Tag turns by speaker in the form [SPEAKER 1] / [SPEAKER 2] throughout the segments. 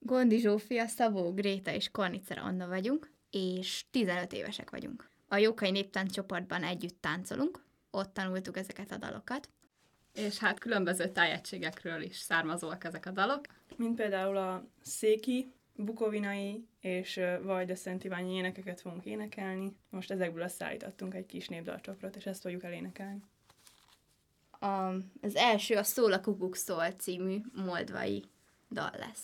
[SPEAKER 1] Gondi Zsófia, Szabó Gréta és Kornicera Anna vagyunk, és 15 évesek vagyunk. A Jókai Néptánc csoportban együtt táncolunk, ott tanultuk ezeket a dalokat.
[SPEAKER 2] És hát különböző tájegységekről is származóak ezek a dalok.
[SPEAKER 3] Mint például a széki, bukovinai és Vajda-Szent Iványi énekeket fogunk énekelni. Most ezekből összeállítottunk egy kis népdalcsokrot, és ezt fogjuk elénekelni.
[SPEAKER 1] Az első a Szól a kukuk szól című moldvai dal lesz.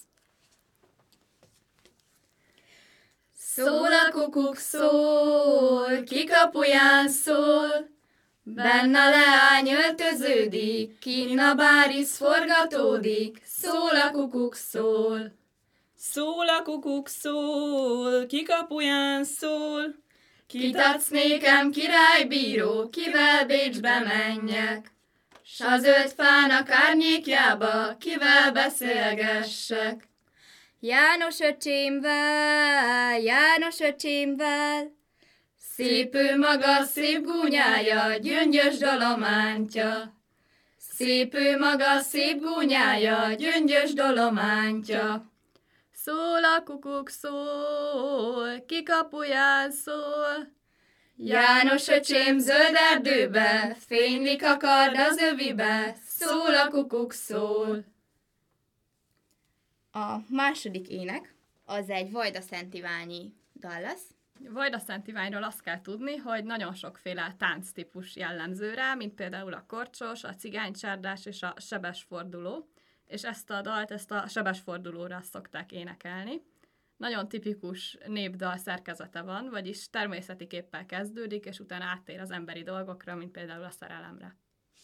[SPEAKER 4] Szól a kukuk szól, kikapuján szól, benne a leány öltöződik, kinn a bárisz forgatódik, szól a kukuk szól.
[SPEAKER 3] Szól a kukuk szól, kikapuján szól,
[SPEAKER 4] Kit adsz nékem, királybíró, kivel Bécsbe menjek, s a zöld fának árnyékjába, kivel beszélgessek.
[SPEAKER 1] János öcsémvel,
[SPEAKER 4] Szép ő maga, szép gúnyája, gyöngyös dolomántja. Szép ő maga, szép gúnyája, gyöngyös dolomántja.
[SPEAKER 2] Szól a kukuk szól, kikapuján szól.
[SPEAKER 4] János öcsém zöld erdőbe, fénylik a kard az övibe, szól a kukuk szól.
[SPEAKER 1] A második ének az egy Vajda-Szent Iványi dal lesz.
[SPEAKER 2] Vajda-Szent Iványról azt kell tudni, hogy nagyon sokféle tánctípus jellemző rá, mint például a korcsos, a cigánycsárdás és a sebesforduló, és ezt a dalt a sebesfordulóra szokták énekelni. Nagyon tipikus népdal szerkezete van, vagyis természeti képpel kezdődik, és utána áttér az emberi dolgokra, mint például a szerelemre.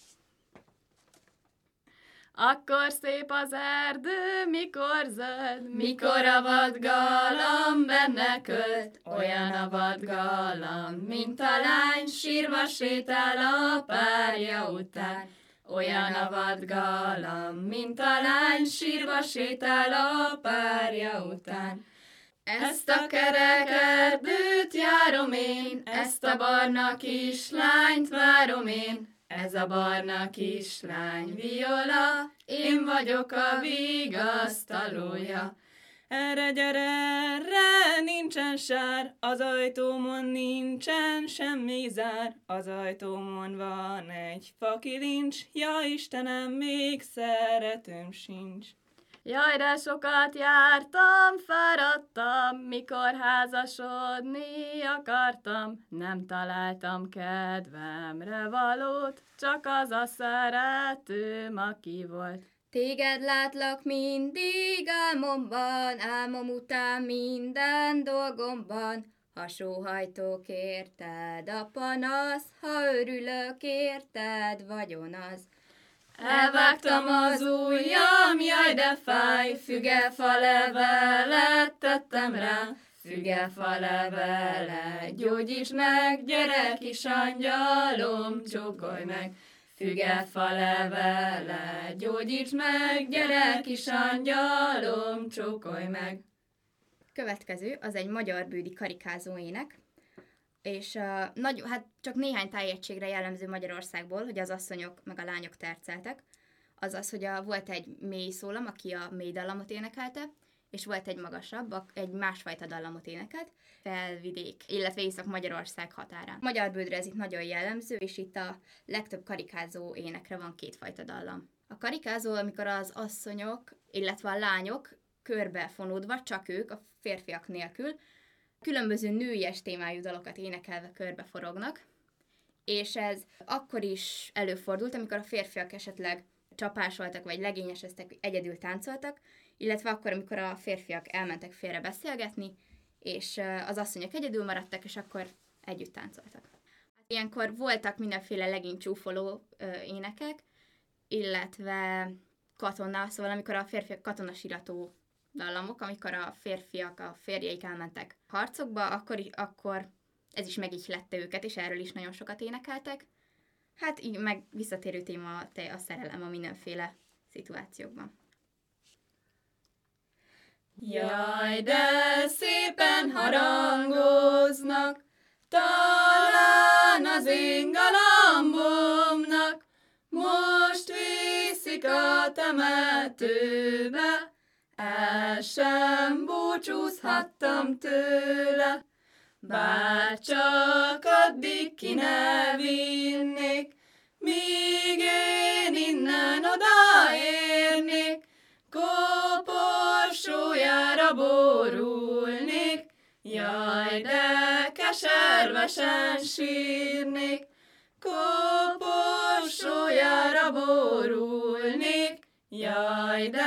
[SPEAKER 2] Akkor szép az erdő, mikor zöld,
[SPEAKER 4] Mikor a vadgalam benne költ, olyan a vadgalam, mint a lány, sírva sétál a párja után. Olyan a vadgalam, mint a lány, sírva sétál a párja után. Ezt a kerek erdőt járom én, ezt a barna kislányt várom én. Ez a barna kislány viola, én vagyok a vigasztalója.
[SPEAKER 3] Erre gyere, erre nincsen sár, az ajtómon nincsen semmi zár. Az ajtómon van egy fakilincs, ja Istenem, még szeretőm sincs.
[SPEAKER 2] Jaj, de sokat jártam, fáradtam, mikor házasodni akartam. Nem találtam kedvemre valót, csak az a szeretőm, aki volt.
[SPEAKER 1] Téged látlak mindig álmomban, álmom után minden dolgomban. Ha sóhajtok érted a panasz, ha örülök érted, vagyon az.
[SPEAKER 4] Elvágtam az ujjam, jaj de fáj, fügefa levelet tettem rá. Fügefa levele, gyógyíts meg, gyere kis angyalom, csókolj meg. Fügefa levele, gyógyíts meg, gyere kis angyalom, csókolj meg.
[SPEAKER 1] Következő az egy magyar bődi karikázó ének, és csak néhány tájegységre jellemző Magyarországból, hogy az asszonyok meg a lányok terceltek, azaz, hogy volt egy mély szólam, aki a mély dallamot énekelte, és volt egy magasabb, egy másfajta dallamot énekelt, Felvidék, illetve Észak-Magyarország határán. Magyar bődre ez itt nagyon jellemző, és itt a legtöbb karikázó énekre van kétfajta dallam. A karikázó, amikor az asszonyok, illetve a lányok körbefonódva, csak ők, a férfiak nélkül, különböző nőies témájú dalokat énekelve körbeforognak, és ez akkor is előfordult, amikor a férfiak esetleg csapásoltak, vagy legényeseztek, egyedül táncoltak, illetve akkor, amikor a férfiak elmentek félre beszélgetni, és az asszonyok egyedül maradtak, és akkor együtt táncoltak. Ilyenkor voltak mindenféle legénycsúfoló énekek, illetve katona, szóval amikor a férfiak katonasirató dallamok, amikor a férfiak, a férjeik elmentek harcokba, akkor ez is megihlette őket, és erről is nagyon sokat énekeltek. Hát így meg visszatérő téma a szerelem a mindenféle szituációkban.
[SPEAKER 4] Jaj, de szépen harangoznak, talán az én galambomnak, most viszik a temetőbe, el sem búcsúzhattam tőle, bár csak addig ki ne vinnék, míg én innen odaérnék, koporsójára borulnék, jaj, de keservesen sírnék, koporsójára borulnék, jaj, de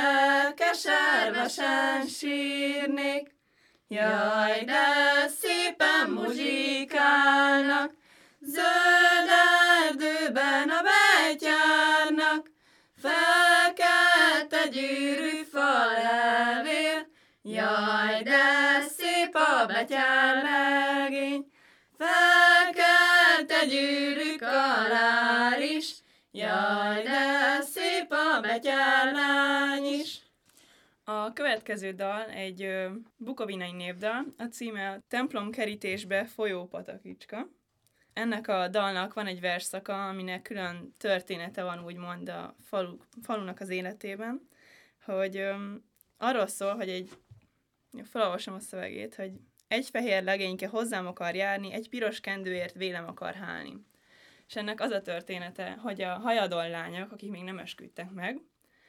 [SPEAKER 4] keservesen sírnék, jaj, de szépen muzsikálnak, zöld erdőben a betyárnak, felkelt egy gyűrű falevél, jaj, de szép a betyárlegény, felkelt egy gyűrű kalár is, jaj, de szép a betyárlány is.
[SPEAKER 3] A következő dal egy bukovinai népdal, a címe a Templom kerítésbe folyó patakicska. Ennek a dalnak van egy versszaka, aminek külön története van úgymond a falunak az életében, hogy arról szól, hogy felolvasom a szövegét, hogy egy fehér legényke hozzám akar járni, egy piros kendőért vélem akar hálni. És ennek az a története, hogy a hajadon lányok, akik még nem esküdtek meg,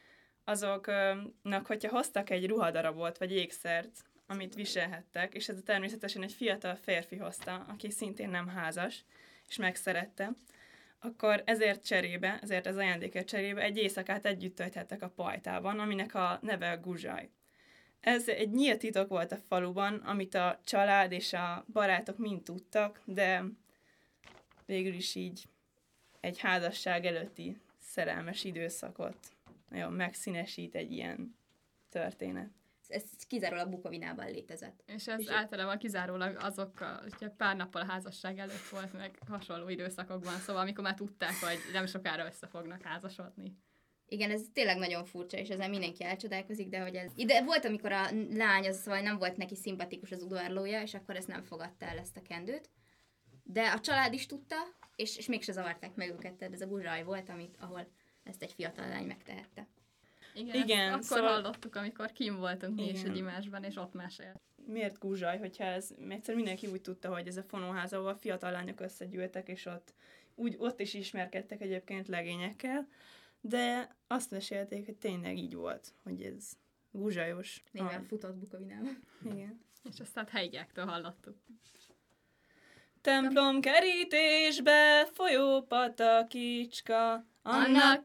[SPEAKER 3] azoknak, hogyha hoztak egy ruhadarabot vagy ékszert, amit viselhettek, és ez természetesen egy fiatal férfi hozta, aki szintén nem házas, és megszerette, akkor ezért az ajándékért cserébe egy éjszakát együtt tölthettek a pajtában, aminek a neve a guzsaj. Ez egy nyílt titok volt a faluban, amit a család és a barátok mind tudtak, de végül is így egy házasság előtti szerelmes időszakot nagyon megszínesít egy ilyen történet.
[SPEAKER 1] Ez kizárólag Bukovinában létezett.
[SPEAKER 2] És ez általában kizárólag azokkal, hogyha pár nappal a házasság előtt volt, meg hasonló időszakokban, szóval amikor már tudták, hogy nem sokára össze fognak házasodni.
[SPEAKER 1] Igen, ez tényleg nagyon furcsa, és ezen mindenki elcsodálkozik, de hogy ez... Ide volt, amikor a lány, szóval nem volt neki szimpatikus az udvarlója, és akkor ezt nem fogadta el, ezt a kendőt. De a család is tudta, és mégse zavarták meg őket, tehát ez a guzsaj volt, ahol ezt egy fiatal lány megtehette.
[SPEAKER 2] Igen, akkor szóval hallottuk, amikor kim voltunk mi is egy imásban, és ott mesélt.
[SPEAKER 3] Miért guzsaj, hogyha ez egyszer mindenki úgy tudta, hogy ez a fonóház, ahol a fiatal lányok összegyűltek, és ott is ismerkedtek egyébként legényekkel, de azt mesélték, hogy tényleg így volt, hogy ez guzsajos.
[SPEAKER 1] Néven futott Bukovinában.
[SPEAKER 3] Igen.
[SPEAKER 2] És azt hát helyiáktól hallottuk.
[SPEAKER 3] Templom kerítésbe folyó patakicska,
[SPEAKER 4] annak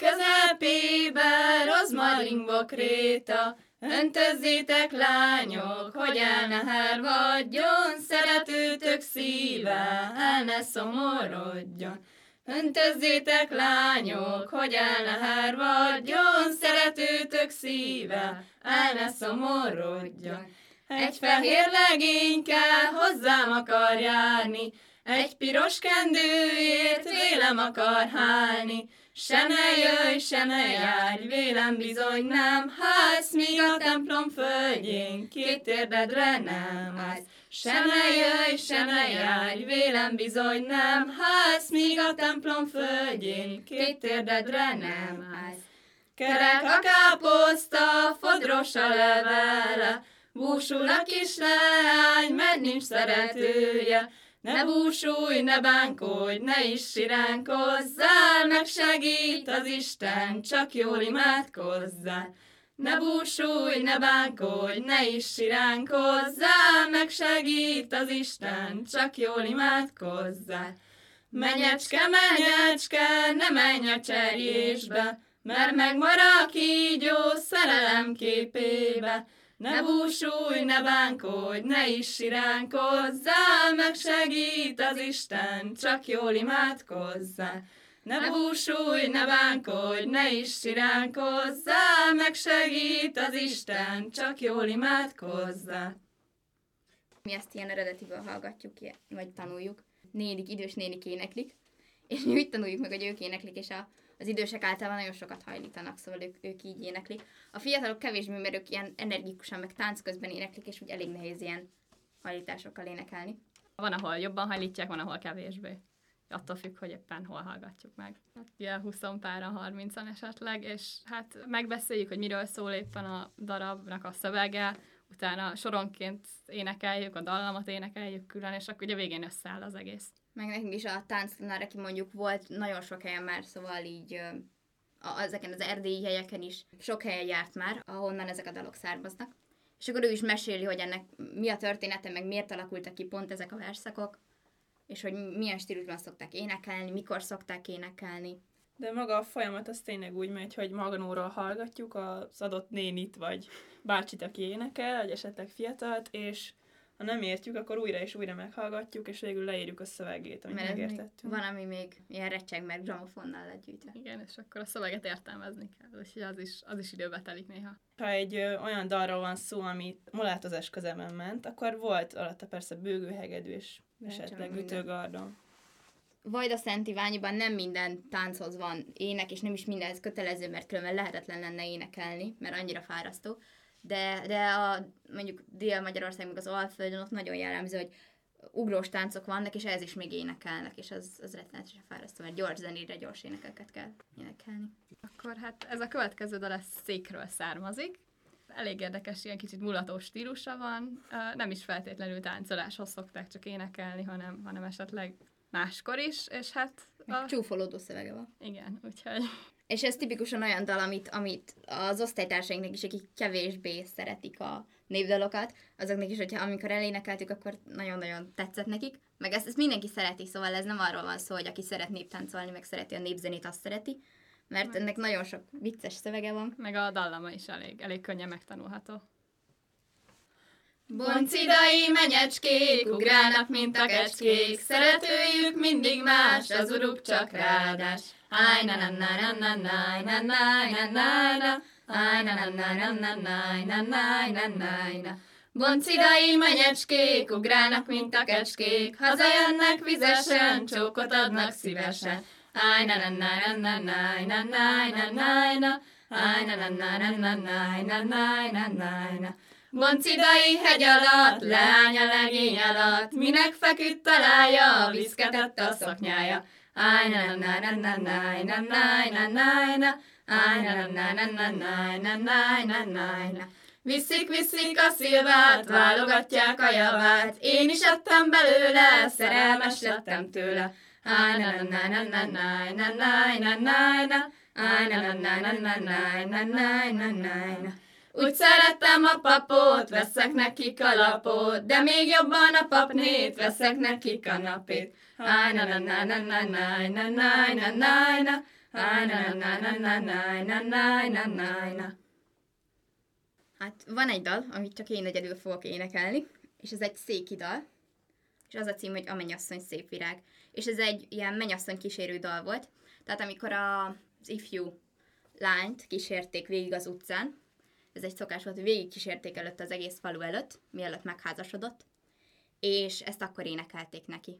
[SPEAKER 4] közepébe rozmaringok réta, öntözzétek lányok, hogy el ne hervadjon, szeretőtök szíve, el ne szomorodjon. Öntözzétek lányok, hogy el ne hervadjon, szeretőtök szíve, el ne szomorodjon. Egy fehér legényke hozzám akar járni, egy piros kendőért vélem akar hálni. Se ne jöjj, se ne járj, vélem bizony nem hálsz, míg a templom földjén két térdedre nem állsz. Se ne jöjj, se ne járj, vélem bizony nem hálsz, míg a templom földjén két térdedre nem állsz. Kerek a káposzta, fodros a levele, búsul a kis leány, mert nincs szeretője. Ne búsulj, ne bánkodj, ne is siránkozzál, megsegít az Isten, csak jól imádkozzál. Ne búsulj, ne bánkodj, ne is siránkozzál, megsegít az Isten, csak jól imádkozzál. Menyecske, menyecske, ne menj a cserjésbe, mert megmarad kígyó szerelem képébe. Ne búsulj, ne bánkodj, ne is siránkozzál, megsegít az Isten, csak jól imádkozzál. Ne búsulj, ne bánkodj, ne is siránkozzál, megsegít az Isten, csak jól imádkozzál.
[SPEAKER 1] Mi ezt ilyen eredetiből hallgatjuk, vagy tanuljuk. Idős nénik éneklik, és mi úgy tanuljuk meg, hogy ők éneklik, és az idősek általában nagyon sokat hajlítanak, szóval ők így éneklik. A fiatalok kevésbé, mert ők ilyen energikusan, meg tánc közben éneklik, és úgy elég nehéz ilyen hajlításokkal énekelni.
[SPEAKER 2] Van, ahol jobban hajlítják, van, ahol kevésbé. attól függ, hogy éppen hol hallgatjuk meg. Hát ugye 20 páran, 30-an esetleg, és hát megbeszéljük, hogy miről szól éppen a darabnak a szövege, utána soronként énekeljük, a dallamot énekeljük külön, és akkor ugye végén összeáll az egész.
[SPEAKER 1] Meg nekünk is a tánctanár, aki mondjuk volt nagyon sok helyen már, szóval így ezeken az erdélyi helyeken is sok helyen járt már, ahonnan ezek a dalok származnak. És akkor ő is meséli, hogy ennek mi a története, meg miért alakultak ki pont ezek a verszakok, és hogy milyen stílusban szokták énekelni, mikor szokták énekelni.
[SPEAKER 3] De maga a folyamat az tényleg úgy megy, hogy magnóról hallgatjuk az adott nénit, vagy bácsit, aki énekel, vagy esetleg fiatalt, és ha nem értjük, akkor újra és újra meghallgatjuk, és végül leírjuk a szövegét, amit megértettünk.
[SPEAKER 1] Van, ami még ilyen recseg, meg gramofonnal lett gyűjtve.
[SPEAKER 2] Igen, és akkor a szöveget értelmezni kell, úgyhogy az is időbe telik néha.
[SPEAKER 3] Ha egy olyan dalról van szó, ami mulátozás közeben ment, akkor volt alatta persze bőgőhegedű, és esetleg ütőgardon.
[SPEAKER 1] Vajda Szent Iványiban nem minden tánchoz van ének, és nem is mindenhez kötelező, mert különben lehetetlen lenne énekelni, mert annyira fárasztó. De mondjuk Dél-Magyarország, meg az Alföldön ott nagyon jellemző, hogy ugrós táncok vannak, és ehhez is még énekelnek, és az rettenetesen fárasztó, mert gyors zenére gyors énekeket kell énekelni.
[SPEAKER 2] Akkor hát ez a következő dal székről származik. Elég érdekes, ilyen kicsit mulatós stílusa van. Nem is feltétlenül táncoláshoz szokták csak énekelni, hanem esetleg máskor is, és hát...
[SPEAKER 1] Csúfolódó szövege van.
[SPEAKER 2] Igen, úgyhogy...
[SPEAKER 1] És ez tipikusan olyan dal, amit az osztálytársainknak is, akik kevésbé szeretik a népdalokat, azoknak is, hogyha amikor elénekeltük, akkor nagyon-nagyon tetszett nekik. Meg ezt mindenki szereti, szóval ez nem arról van szó, hogy aki szeret néptáncolni, meg szereti a népzenét, azt szereti, mert ennek nagyon sok vicces szövege van.
[SPEAKER 2] Meg a dallama is elég könnyen megtanulható.
[SPEAKER 4] Boncidai menyecskék, ugrálnak, mint a kecskék, szeretőjük mindig más, az uruk csak rádás. Áj, na na na na na na na na na na, áj, na na na na na na na na na na. Boncidai menyecskék, ugrálnak, mint a kecskék, hazajönnek vizesen, csókot adnak szívesen. Áj, na na na na na na na na na na, áj, na na na na na na na na na na. Boncidai hegy alatt, leány a legény alatt, minek feküdt találja, viszketett a szoknyája. Áj, na na na na na na na na na na, áj, na na na na na na na na na na. Viszik a szilvát, válogatják a javát, én is ettem belőle, szerelmes lettem tőle. Áj, na na na na na na na na na na, áj, na na na na na na na na na na. Úgy szerettem a papot, veszek neki kalapot, de még jobban a papnét, veszek neki kanapét. Áj, na na na na na na na na na na na, áj, na na na na na na na na na na.
[SPEAKER 1] Hát van egy dal, amit csak én egyedül fogok énekelni, és ez egy széki dal, és az a cím, hogy A mennyasszony szép virág. És ez egy ilyen mennyasszony kísérő dal volt, tehát amikor az ifjú lányt kísérték végig az utcán, ez egy szokás volt, hogy végig kísérték előtt az egész falu előtt, mielőtt megházasodott, és ezt akkor énekelték neki.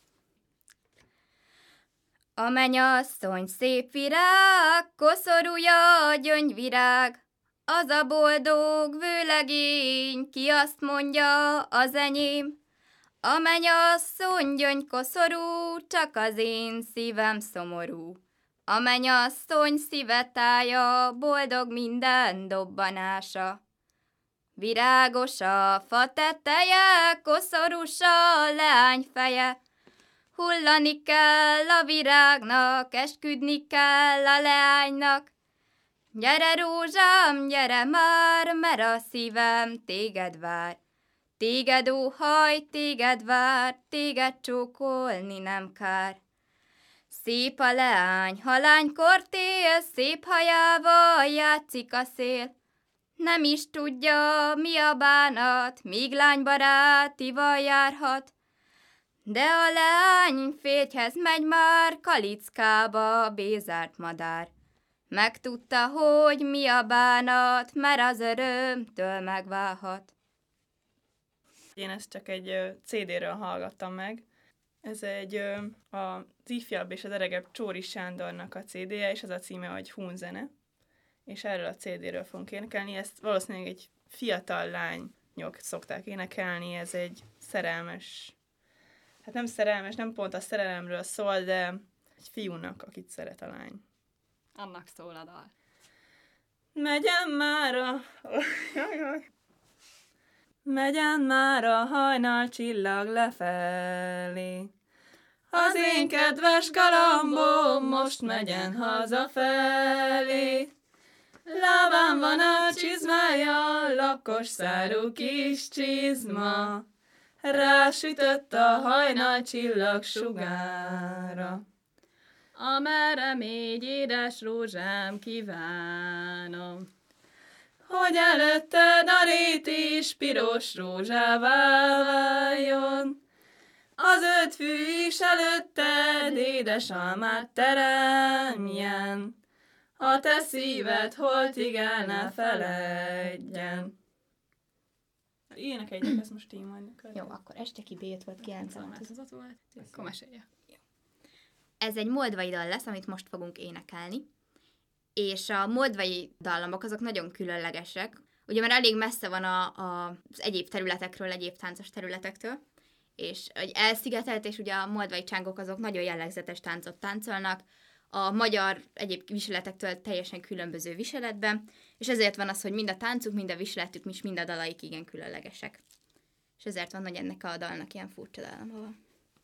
[SPEAKER 1] A mennyasszony szép virág, koszorúja a gyöngyvirág, az a boldog vőlegény, ki azt mondja, az enyém. A mennyasszony gyöngykoszorú, csak az én szívem szomorú. A mennyasszony szíve tája, boldog minden dobbanása. Virágos a fa teteje, koszorús a leány feje. Hullani kell a virágnak, esküdni kell a leánynak. Gyere rózsám, gyere már, mert a szívem téged vár. Téged óhaj, téged vár, téged csókolni nem kár. Szép a leány, halánykor tél, szép hajával játszik a szél. Nem is tudja, mi a bánat, míg lánybarátival járhat. De a leány férjhez megy már, kalickába bézárt madár. Megtudta, hogy mi a bánat, mert az örömtől megválhat.
[SPEAKER 3] Én ezt csak egy CD-ről hallgattam meg. Ez egy az ifjabb és az öregebb Csóri Sándornak a CD-je, és az a címe, hogy Hunzene. És erről a CD-ről fogunk énekelni. Ezt valószínűleg egy fiatal lányok szokták énekelni, ez egy szerelmes hát nem szerelmes, nem pont a szerelemről szól, de egy fiúnak, akit szeret a lány.
[SPEAKER 2] Annak szól a dal.
[SPEAKER 3] Megyen már a... Megyen már a hajnal csillag lefelé. Az én kedves galambom most megyen hazafelé. Lábán van a csizmája, lakkos szárú kis csizma. Rásütött a hajnal csillag sugára.
[SPEAKER 2] Amerre még édes rózsám kívánom.
[SPEAKER 3] Hogy előtted a rét is piros rózsává váljon. Az 5 fű is előtted édes almát teremjen. A te szíved holtig el ne feledjen. Énekeljétek ezt most én majd.
[SPEAKER 1] Jó, akkor este ki B5 volt 9
[SPEAKER 2] Változat volt. Akkor mesélje.
[SPEAKER 1] Ez egy moldvai dal lesz, amit most fogunk énekelni. És a moldvai dallamok azok nagyon különlegesek. Ugye már elég messze van az egyéb területekről, egyéb táncos területektől, és egy elszigetelt, és ugye a moldvai csángok azok nagyon jellegzetes táncot táncolnak, a magyar egyéb viseletektől teljesen különböző viseletben, és ezért van az, hogy mind a táncuk, mind a viseletük, és mind a dalaik igen különlegesek. És ezért van, hogy ennek a dalnak ilyen furcsa dallama van.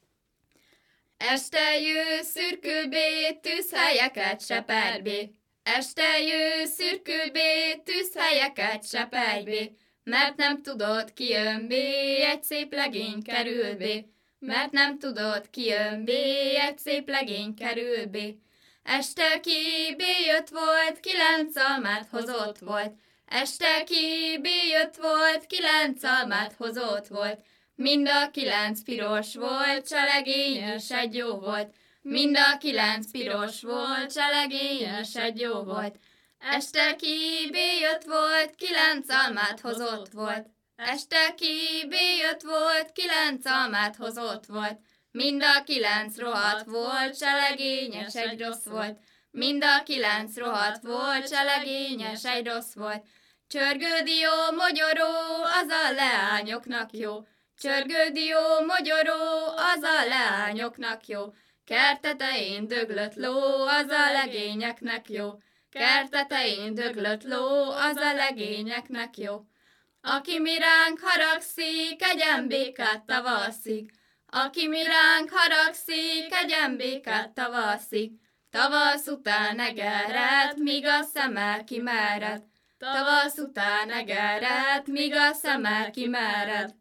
[SPEAKER 1] Este jő szürkülbé, tűzhelyeket seperjbé. Este jő szürkülbé, tűzhelyeket seperjbé. Mert nem tudod, ki jön bé, egy szép legény kerül bé. Mert nem tudod, ki jön bé, egy szép legény kerül bé. Este ki B5 volt, 9 almát hozott volt. Este ki B5 volt, 9 almát hozott volt. Mind a 9 piros volt, s a legényes egy jó volt. Mind a 9 piros volt, s a legényes egy jó volt. Este ki B5 volt, 9 almát hozott volt. Este ki B5 volt, 9 almát hozott volt. Mind a 9 rohadt volt, s a legényes egy rossz volt. Mind a 9 rohadt volt, s a legényes egy rossz volt. Csörgődió, mogyoró, az a leányoknak jó. Csörgődió, mogyoró, az a leányoknak jó. Kertetején döglött ló, az a legényeknek jó. Kertetején döglött ló, az a legényeknek jó. Aki mi ránk haragszik, egyen békát tavaszik. Aki mi ránk haragszik, egyen békát tavaszik. Tavasz után egered, míg a szemmel kimered. Tavasz után egered, míg a szemmel kimered.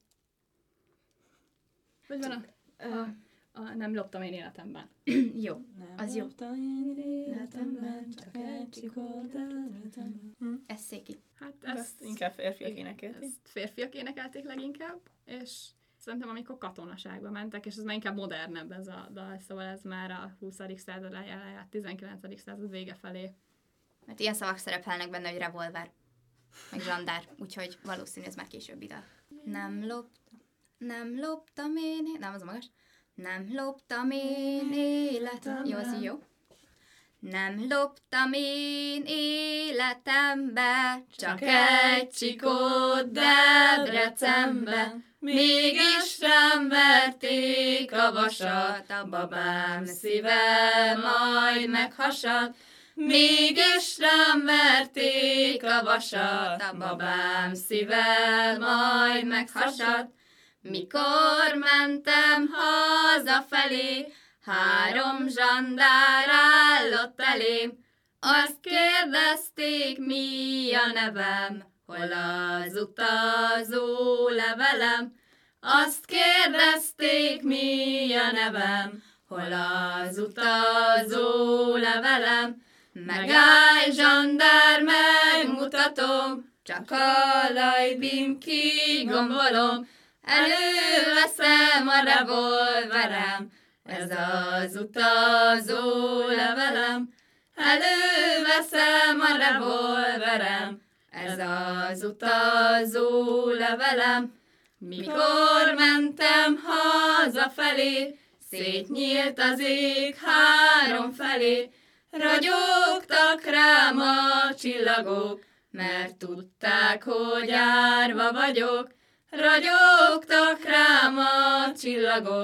[SPEAKER 2] Hogy van nem loptam én életemben.
[SPEAKER 1] Jó, az jó. Ez széki.
[SPEAKER 2] Hát
[SPEAKER 3] Ezt inkább férfiak énekelték.
[SPEAKER 2] ezt férfiak énekelték leginkább, és szerintem amikor katonaságba mentek, és ez már inkább modernebb ez a dal, szóval ez már a 20. század elején, 19. század vége felé.
[SPEAKER 1] Mert ilyen szavak szerepelnek benne, hogy revolver, meg zsandár, úgyhogy valószínű ez már későbbi dal. Nem loptam én, nem, az a magas. Nem loptam én életem. Jó, az így jó. Nem loptam én életembe, csak egy csikót Debrecenbe. Mégis rám verték a vasat, a babám szíve majd meghasad. Mégis rám verték a vasat, a babám szíve majd meghasad. Mikor mentem hazafelé, 3 zsandár állott elém. Azt kérdezték, mi a nevem, hol az utazó levelem. Azt kérdezték, mi a nevem, hol az utazó levelem. Megállj, zsandár, megmutatom, csak a lajbim kigombolom. Előveszem a revolverem, ez az utazó levelem. Előveszem a revolverem, ez az utazó levelem. Mikor mentem hazafelé, szétnyílt az ég 3 felé. Ragyogtak rám a csillagok, mert tudták, hogy árva vagyok. Ragyogtak rám a csillagok,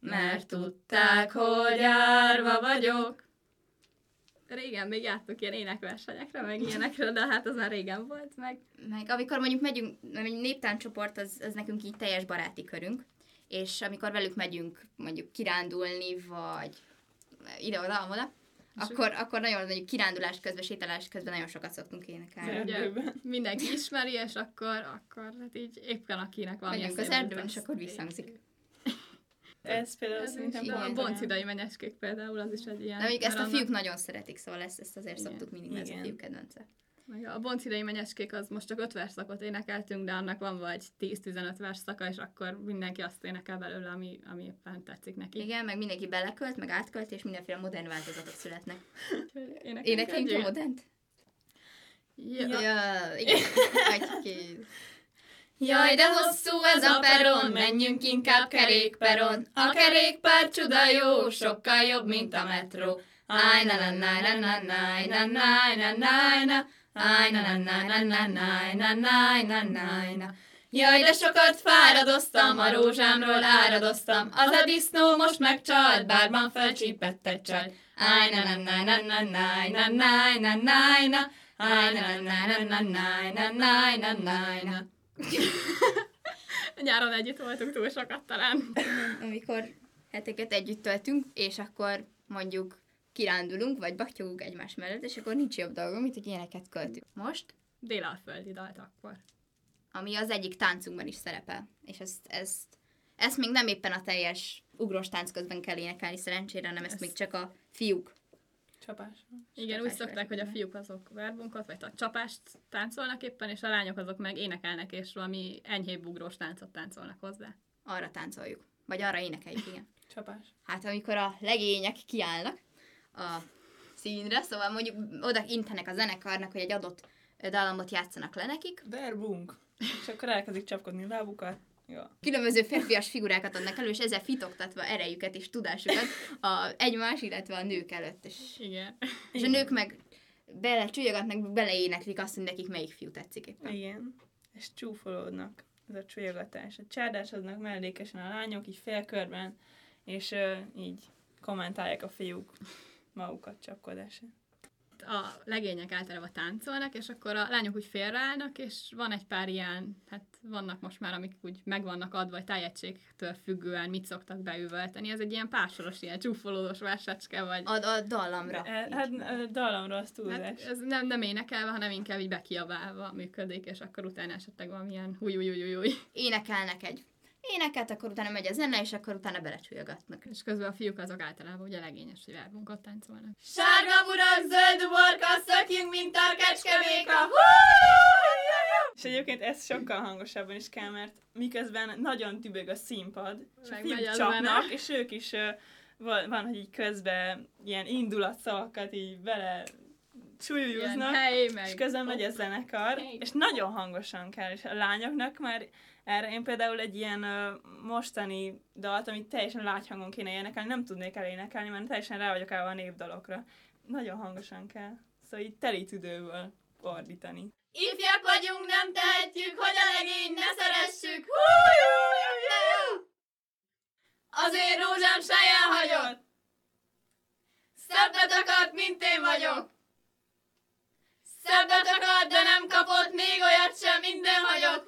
[SPEAKER 4] mert tudták, hogy árva vagyok.
[SPEAKER 2] Régen még jártuk ilyen énekversenyekre, meg ilyenekre, de hát az már régen volt meg.
[SPEAKER 1] Meg amikor mondjuk megyünk, egy néptánccsoport, az nekünk így teljes baráti körünk, és amikor velük megyünk mondjuk kirándulni, vagy ide-oda, akkor nagyon mondjuk kirándulás közben, sétálás közben nagyon sokat szoktunk énekelni.
[SPEAKER 2] Ugye, mindenki ismeri, és akkor hát így éppen akinek van.
[SPEAKER 1] Megyünk az erdőn, és akkor visszhangzik.
[SPEAKER 3] Ez például szerintem
[SPEAKER 2] a boncidai menyecskék például, az is egy ilyen.
[SPEAKER 1] De mondjuk ezt a fiúk nagyon szeretik, szóval ezt azért szoktuk mindig, mert ez a fiúk kedvence.
[SPEAKER 2] Meg a boncidai menyecskék az most csak 5 versszakot énekeltünk, de annak van vagy 10-15 versszaka, és akkor mindenki azt énekel belőle, ami éppen tetszik neki.
[SPEAKER 1] Igen, meg mindenki belekölt, meg átkölt, és mindenféle modern változatok születnek.
[SPEAKER 2] Énekeljünk
[SPEAKER 1] a modernt?
[SPEAKER 2] Ja.
[SPEAKER 1] Igen.
[SPEAKER 4] Jaj, de hosszú ez a peron, menjünk inkább kerékperon. A kerékpár csuda jó, sokkal jobb, mint a metró. Áj, na na na na na na na na na na. Áj, na na na na na na na na na na. Jaj, de sokat fáradoztam, a rózsámról áradoztam. Az a disznó most megcsalt, bárban felcsípett egy csal. Áj, na na na na na na na na na na. Áj, na na na na na na na na na.
[SPEAKER 2] Nyáron együtt voltunk túl sokat talán.
[SPEAKER 1] Amikor heteket együtt töltünk, és akkor mondjuk kirándulunk, vagy baktyogunk egymás mellett, és akkor nincs jobb dolgom, mint hogy ilyeneket költünk. Most,
[SPEAKER 2] Délalföldi dalt akkor.
[SPEAKER 1] ami az egyik táncunkban is szerepel. És ezt még nem éppen a teljes ugrós tánc közben kell énekelni szerencsére, hanem ezt még csak a fiúk.
[SPEAKER 3] Csapás.
[SPEAKER 2] Igen, úgy szokták, hogy a fiúk azok verbunkot, vagy a csapást táncolnak éppen, és a lányok azok meg énekelnek, és valami enyhébb ugrós táncot táncolnak hozzá.
[SPEAKER 1] Arra táncoljuk. Vagy arra énekeljük, igen.
[SPEAKER 3] Csapás.
[SPEAKER 1] Hát amikor a legények kiállnak a színre, szóval mondjuk oda intenek a zenekarnak, hogy egy adott dallamot játszanak le nekik.
[SPEAKER 3] Verbunk. És akkor elkezdik csapkodni a lábukat. Jó.
[SPEAKER 1] Különböző férfias figurákat adnak elő, és ezzel fitoktatva erejüket és tudásukat egymás, illetve a nők előtt.
[SPEAKER 2] Igen.
[SPEAKER 1] És a nők meg belecsúlyogatnak, beleéneklik azt, hogy nekik melyik fiú tetszik éppen.
[SPEAKER 3] Igen. És csúfolódnak. Ez a csúlyogatás. A csárdásodnak mellékesen a lányok, így félkörben, és így kommentálják a fiúk magukat csapkodását.
[SPEAKER 2] A legények általában táncolnak, és akkor a lányok úgy félreállnak, és van egy pár ilyen, hát vannak most már, amik úgy meg vannak adva, vagy tájegységtől függően mit szoktak beüvölteni. Ez egy ilyen pársoros, ilyen csúfolódós versecske, vagy...
[SPEAKER 1] A dallamra.
[SPEAKER 3] Hát a dallamra az túlzás.
[SPEAKER 2] Hát ez nem énekelve, hanem inkább így bekiabálva működik, és akkor utána esetleg valamilyen húj.
[SPEAKER 1] Énekelnek egy éneket, akkor utána megy a zene, és akkor utána belecsúlyogatnak.
[SPEAKER 2] És közben a fiúk azok általában ugye legényes, hogy verbunkot táncolnak.
[SPEAKER 4] Sárga burak, zöld uborka, szökjünk, mint a kecskeméka.
[SPEAKER 3] És egyébként ez sokkal hangosabban is kell, mert miközben nagyon tübög a színpad, és a
[SPEAKER 2] Megmegy
[SPEAKER 3] fiúk
[SPEAKER 2] a
[SPEAKER 3] csapnak,
[SPEAKER 2] zene.
[SPEAKER 3] és ők is van, hogy így közben ilyen indulatszavakat így bele súlyúznak, és közben megy a zenekar, és nagyon hangosan kell, és a lányoknak már erre én például egy ilyen mostani dalt, amit teljesen lágyhangon kéne énekelni, nem tudnék elénekelni, mert teljesen rá vagyok állva a népdalokra. Nagyon hangosan kell. Szóval így teli tüdőből ordítani.
[SPEAKER 4] Ifjak vagyunk, nem tehetjük, hogy a legény ne szeressük. Az én rózsám saján hagyott. Szebbet akart, mint én vagyok. Szebbet akart, de nem kapott még olyat sem, minden hagyott.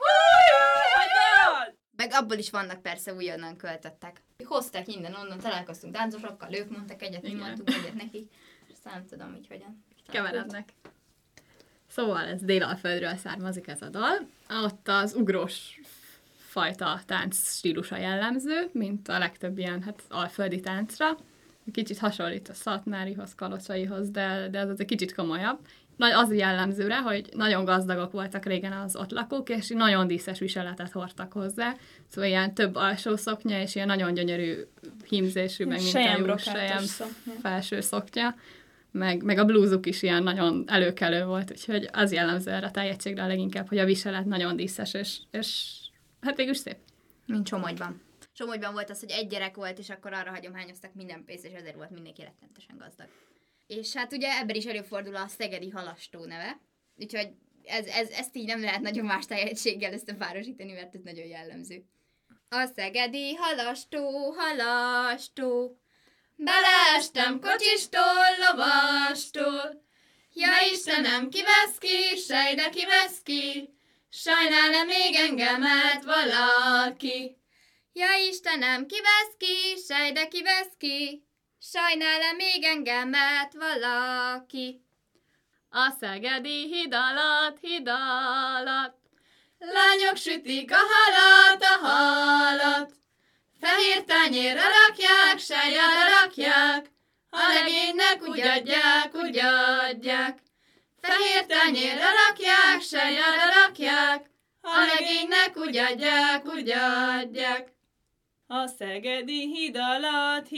[SPEAKER 1] Meg abból is vannak persze újonnan költöttek. Hozták innen, onnan találkoztunk táncosokkal, ők mondtak egyet, mi mondtunk egyet nekik. És aztán nem tudom, hogy hogyan.
[SPEAKER 2] Keverednek. Szóval ez Délalföldről származik ez a dal. Ott az ugrós fajta tánc stílusa jellemző, mint a legtöbb ilyen alföldi táncra. Kicsit hasonlít a szatmárihoz, kalocsaihoz, de ez egy kicsit komolyabb. Az jellemző rá, hogy nagyon gazdagok voltak régen az ott lakók, és nagyon díszes viseletet hordtak hozzá. Szóval ilyen több alsó szoknya, és ilyen nagyon gyönyörű hímzésű, meg mintájú sejem felső szoknya. Meg a blúzuk is ilyen nagyon előkelő volt, úgyhogy az jellemző erre a tájegységre a leginkább, hogy a viselet nagyon díszes, és hát végülis szép.
[SPEAKER 1] Mint Somogyban. Somogyban volt az, hogy egy gyerek volt, és akkor arra hagyományoztak minden pénzt, és ezért volt mindenki rettentesen gazdag. És hát ugye ebben is előfordul a szegedi halastó neve, úgyhogy ezt így nem lehet nagyon más tájegységgel összepárosítani, mert ez nagyon jellemző. A szegedi halastó, halastó,
[SPEAKER 4] beleestem kocsistól, lovastól. Ja Istenem, kivesz ki, sejde kivesz ki, sajnál-e még engemet valaki?
[SPEAKER 1] Ja Istenem, kivesz ki, sejde kivesz ki, sajnál-e még engemet valaki?
[SPEAKER 2] A szegedi híd alatt,
[SPEAKER 4] lányok sütik a halat, fehér tányérra rakják, sejjel rakják, a legénynek úgy adják. Fehér tányérra rakják, sejjel rakják, a legénynek úgy adják.
[SPEAKER 3] A szegedi híd alatt,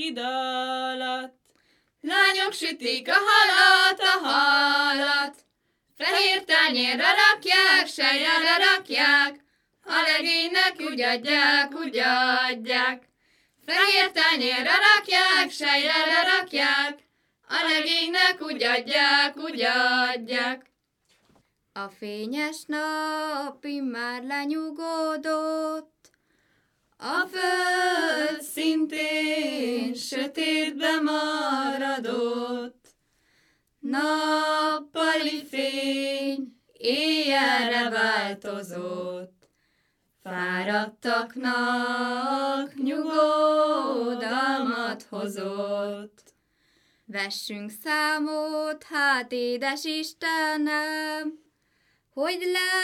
[SPEAKER 4] lányok sütik a halat, fehér tányérra rakják, sejjel rakják, a legénynek úgy adják. Fehér tányérra rakják, sejjel rakják, a legénynek úgy adják.
[SPEAKER 1] A fényes nap immár lenyugodott,
[SPEAKER 4] A föld szintén sötétbe maradott, nappali fény éjjelre változott, fáradtaknak nyugodalmat hozott.
[SPEAKER 1] vessünk számot, hát édes Istenem, hogy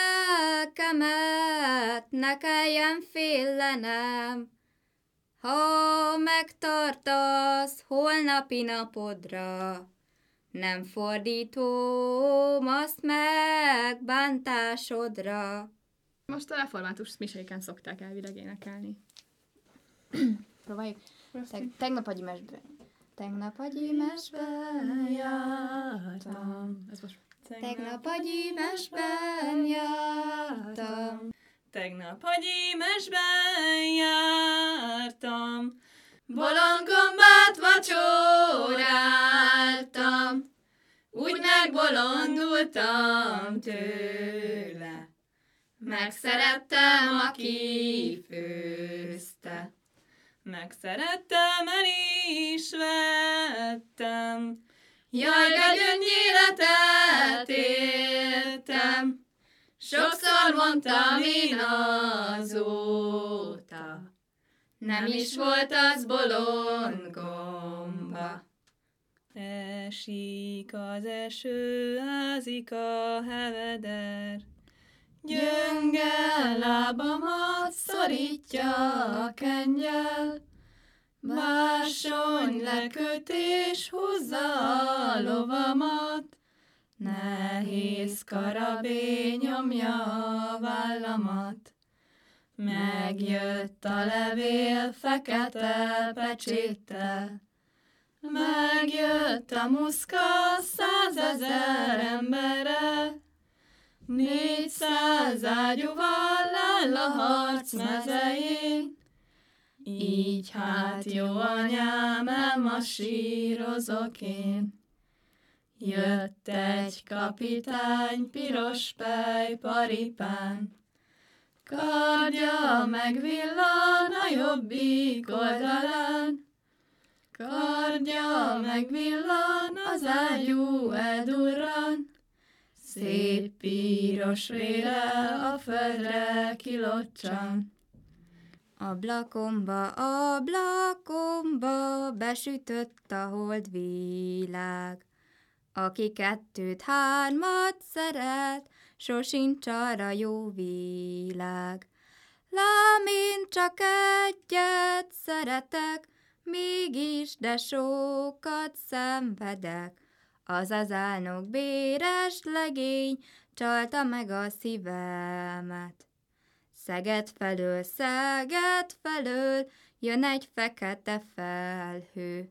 [SPEAKER 1] lelkemet ne kelljen félenem. Ha megtartasz holnapi napodra, nem fordítom azt meg bántásodra.
[SPEAKER 2] Most a református miséken szokták elvileg énekelni.
[SPEAKER 1] Próbáljuk. Tegnap a gyímesben jártam.
[SPEAKER 2] Ez most
[SPEAKER 1] Tegnap a gyímesben jártam.
[SPEAKER 3] Tegnap a gyímesben jártam,
[SPEAKER 4] Bolondgombát vacsoráltam, úgy megbolondultam tőle. Megszerettem, aki főzte.
[SPEAKER 3] megszerettem, el is vettem.
[SPEAKER 4] Jaj, de gyöngéletet éltem, sokszor mondtam én azóta, nem is volt az bolond gomba.
[SPEAKER 3] Esik az eső, ázik a heveder,
[SPEAKER 4] Gyönge lábamat szorítja a kengyel, bársony lekötés húzza a lovamat, nehéz karabé nyomja a vállamat. Megjött a levél fekete pecséttel, megjött a muszka 100 000 emberre, 400 ágyúval áll a harc mezején. Így hát jó anyám, elmasírozok én. Jött egy kapitány piros pejparipán, kardja megvillan a jobbik oldalán, kardja megvillan az ágyú eldurran, szép piros vére a földre kilocsan.
[SPEAKER 1] Ablakomba besütött a holdvilág. Aki 2-3 szeret, sosincs arra jó világ. Lám én csak egyet szeretek, mégis de sokat szenvedek. Az az álnok béres legény csalta meg a szívemet. Szeged felől, jön egy fekete felhő.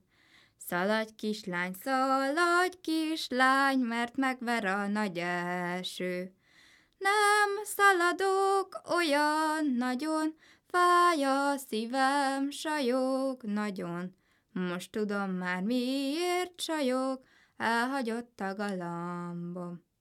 [SPEAKER 1] Szaladj kislány, mert megver a nagy eső. Nem szaladok olyan nagyon, fáj a szívem, sajog nagyon. Most tudom már miért sajog, elhagyott a galambom.